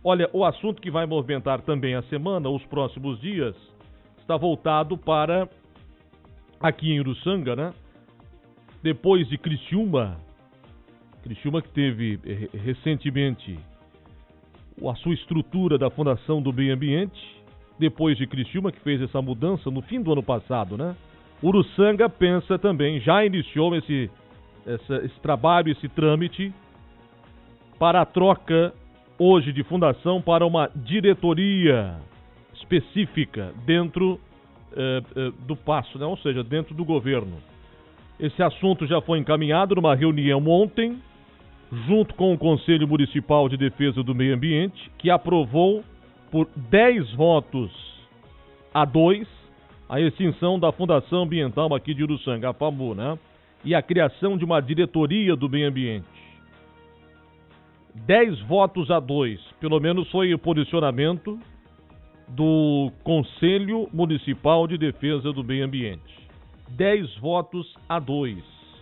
Olha, o assunto que vai movimentar também a semana, os próximos dias, está voltado para aqui em Uruçanga, né? Depois de Criciúma que teve recentemente a sua estrutura da Fundação do Meio Ambiente, depois de Criciúma, que fez essa mudança no fim do ano passado, né? Uruçanga pensa também, já iniciou esse trabalho, esse trâmite, para a troca hoje de fundação para uma diretoria específica dentro do passo, né? Ou seja, dentro do governo. Esse assunto já foi encaminhado numa reunião ontem, junto com o Conselho Municipal de Defesa do Meio Ambiente, que aprovou por 10 votos a 2 a extinção da Fundação Ambiental aqui de Uruçanga, a FAMU, né? E a criação de uma diretoria do meio ambiente. 10 votos a 2, pelo menos foi o posicionamento do Conselho Municipal de Defesa do Meio Ambiente. 10 votos a 2.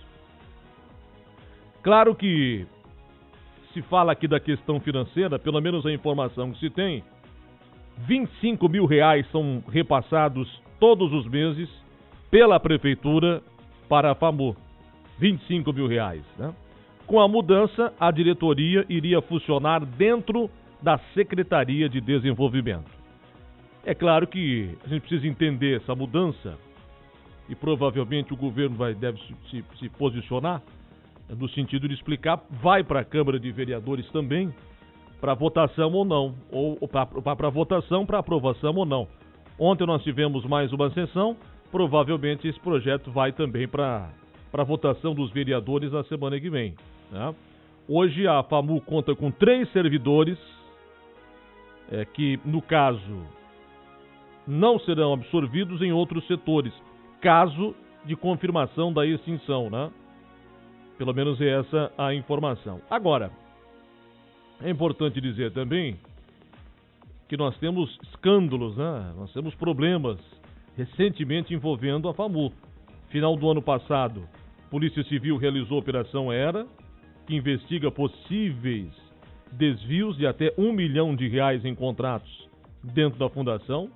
Claro que se fala aqui da questão financeira, pelo menos a informação que se tem, R$25 mil são repassados todos os meses pela Prefeitura para a FAMU. R$25 mil, né? Com a mudança, a diretoria iria funcionar dentro da Secretaria de Desenvolvimento. É claro que a gente precisa entender essa mudança e provavelmente o governo deve se posicionar no sentido de explicar, vai para a Câmara de Vereadores também, para votação ou não, ou para votação, para aprovação ou não. Ontem nós tivemos mais uma sessão, provavelmente esse projeto vai também para votação dos vereadores na semana que vem, né? Hoje a FAMU conta com 3 servidores, que no caso não serão absorvidos em outros setores, caso de confirmação da extinção, né? Pelo menos é essa a informação. Agora, é importante dizer também que nós temos escândalos, né? Nós temos problemas recentemente envolvendo a FAMU. Final do ano passado, a Polícia Civil realizou a Operação Era, que investiga possíveis desvios de até R$1 milhão em contratos dentro da fundação.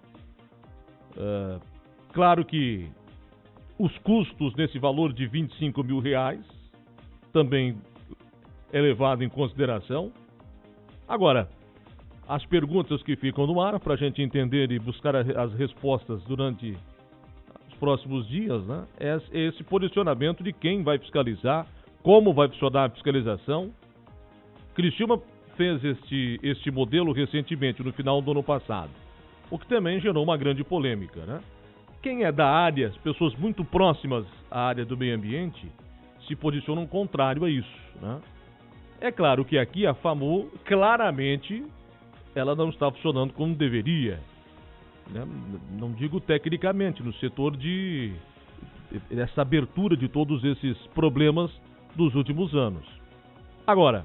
Claro que os custos nesse valor de R$25 mil também é levado em consideração. Agora, as perguntas que ficam no ar, para a gente entender e buscar as respostas durante os próximos dias, né? É esse posicionamento de quem vai fiscalizar, como vai funcionar a fiscalização. Criciúma fez este modelo recentemente, no final do ano passado, o que também gerou uma grande polêmica, né? Quem é da área, as pessoas muito próximas à área do meio ambiente, se posicionam contrário a isso, né? É claro que aqui a FAMU, claramente, ela não está funcionando como deveria, né? Não digo tecnicamente, no setor dessa abertura de todos esses problemas dos últimos anos. Agora,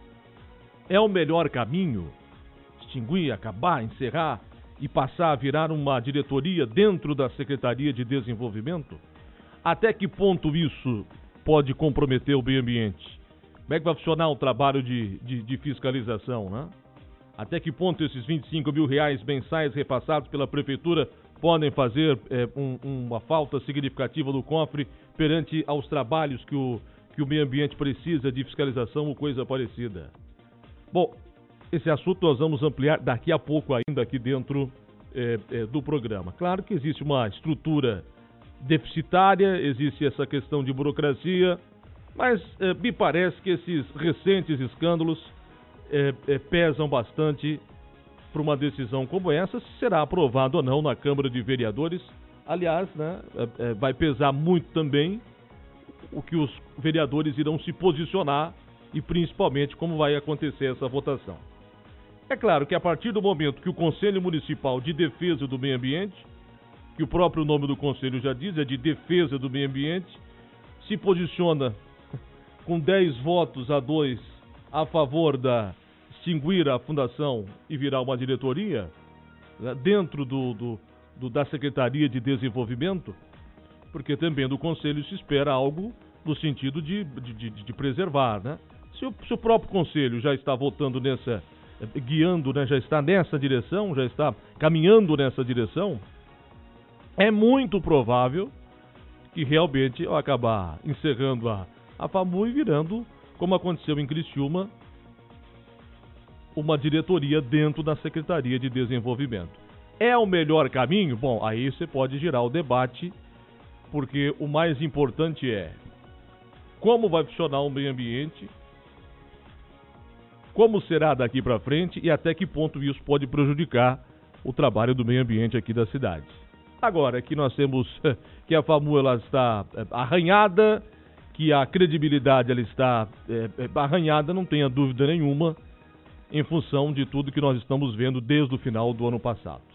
é o melhor caminho extinguir, acabar, encerrar e passar a virar uma diretoria dentro da Secretaria de Desenvolvimento? Até que ponto isso pode comprometer o meio ambiente? Como é que vai funcionar o trabalho de fiscalização, né? Até que ponto esses R$25 mil mensais repassados pela Prefeitura podem fazer uma falta significativa do cofre perante aos trabalhos que o meio ambiente precisa de fiscalização ou coisa parecida? Bom, esse assunto nós vamos ampliar daqui a pouco ainda aqui dentro do programa. Claro que existe uma estrutura deficitária, existe essa questão de burocracia, mas me parece que esses recentes escândalos pesam bastante para uma decisão como essa, se será aprovado ou não na Câmara de Vereadores. Aliás, né, vai pesar muito também o que os vereadores irão se posicionar e principalmente como vai acontecer essa votação. É claro que a partir do momento que o Conselho Municipal de Defesa do Meio Ambiente, que o próprio nome do Conselho já diz, é de Defesa do Meio Ambiente, se posiciona com 10 votos a 2 a favor da extinguir a fundação e virar uma diretoria, né, dentro da Secretaria de Desenvolvimento, porque também do Conselho se espera algo no sentido de preservar, né? Se o próprio Conselho já está votando guiando, né, já está nessa direção, já está caminhando nessa direção, é muito provável que realmente ao acabar encerrando a FAMU e virando, como aconteceu em Criciúma, uma diretoria dentro da Secretaria de Desenvolvimento. É o melhor caminho? Bom, aí você pode girar o debate, porque o mais importante é como vai funcionar o meio ambiente, como será daqui para frente e até que ponto isso pode prejudicar o trabalho do meio ambiente aqui da cidade. Agora que nós temos que a FAMU ela está arranhada, que a credibilidade ela está arranhada, não tenha dúvida nenhuma, em função de tudo que nós estamos vendo desde o final do ano passado.